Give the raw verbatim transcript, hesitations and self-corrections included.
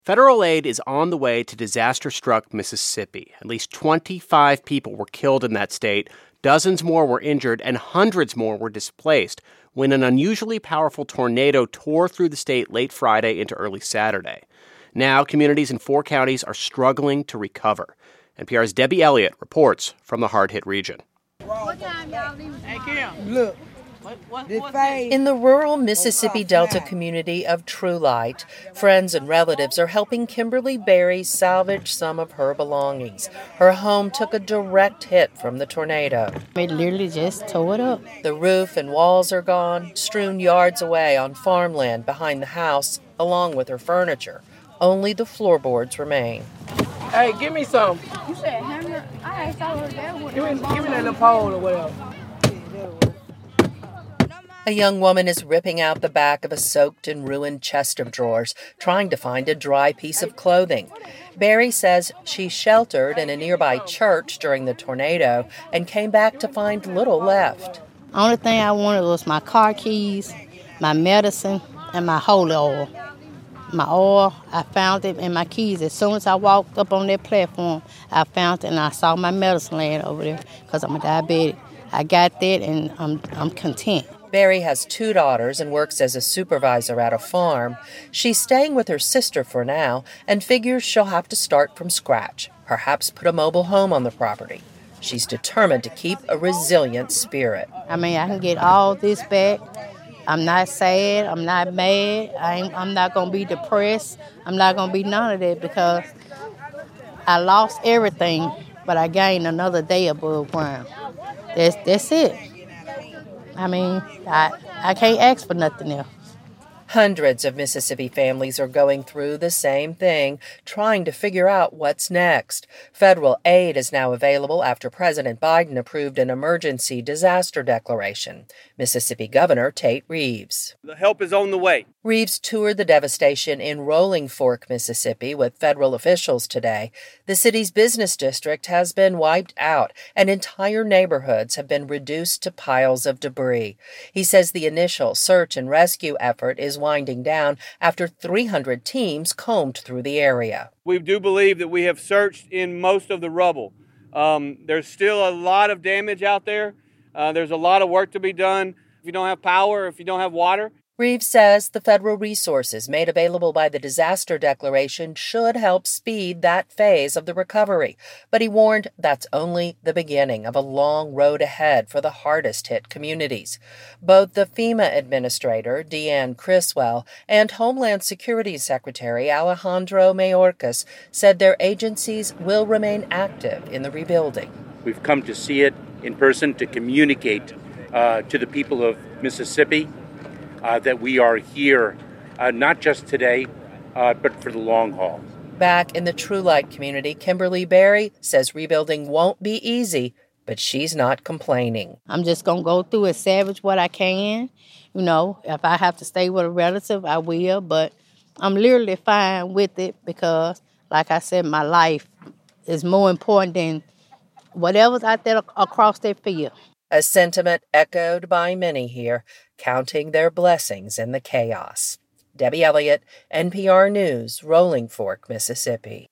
Federal aid is on the way to disaster-struck Mississippi. At least twenty-five people were killed in that state, dozens more were injured, and hundreds more were displaced when an unusually powerful tornado tore through the state late Friday into early Saturday. Now, communities in four counties are struggling to recover. N P R's Debbie Elliott reports from the hard-hit region. What time y'all leaving? Hey, Kim. Look. What, what, In the rural Mississippi Delta community of True Light, friends and relatives are helping Kimberly Berry salvage some of her belongings. Her home took a direct hit from the tornado. It literally just tore it up. The roof and walls are gone, strewn yards away on farmland behind the house, along with her furniture. Only the floorboards remain. Hey, give me some. You said hammer? I asked all of that. Give me, give me that little pole or whatever. A young woman is ripping out the back of a soaked and ruined chest of drawers, trying to find a dry piece of clothing. Barry says she sheltered in a nearby church during the tornado and came back to find little left. Only thing I wanted was my car keys, my medicine, and my holy oil. My oil, I found it, and my keys. As soon as I walked up on that platform, I found it, and I saw my medicine laying over there because I'm a diabetic. I got that, and I'm I'm content. Barry has two daughters and works as a supervisor at a farm. She's staying with her sister for now and figures she'll have to start from scratch, perhaps put a mobile home on the property. She's determined to keep a resilient spirit. I mean, I can get all this back. I'm not sad. I'm not mad. I ain't, I'm not going to be depressed. I'm not going to be none of that because I lost everything, but I gained another day above ground. That's, that's it. I mean, I I can't ask for nothing else. Hundreds of Mississippi families are going through the same thing, trying to figure out what's next. Federal aid is now available after President Biden approved an emergency disaster declaration. Mississippi Governor Tate Reeves. The help is on the way. Reeves toured the devastation in Rolling Fork, Mississippi, with federal officials today. The city's business district has been wiped out, and entire neighborhoods have been reduced to piles of debris. He says the initial search and rescue effort is winding down after three hundred teams combed through the area. We do believe that we have searched in most of the rubble. Um, there's still a lot of damage out there. Uh, there's a lot of work to be done. If you don't have power, if you don't have water. Reeves says the federal resources made available by the disaster declaration should help speed that phase of the recovery. But he warned that's only the beginning of a long road ahead for the hardest hit communities. Both the FEMA administrator, Deanne Criswell, and Homeland Security Secretary Alejandro Mayorkas said their agencies will remain active in the rebuilding. We've come to see it in person to communicate uh, to the people of Mississippi Uh, that we are here, uh, not just today, uh, but for the long haul. Back in the True Light community, Kimberly Berry says rebuilding won't be easy, but she's not complaining. I'm just going to go through and salvage what I can. You know, if I have to stay with a relative, I will, but I'm literally fine with it because, like I said, my life is more important than whatever's out there across that field. A sentiment echoed by many here, counting their blessings in the chaos. Debbie Elliott, N P R News, Rolling Fork, Mississippi.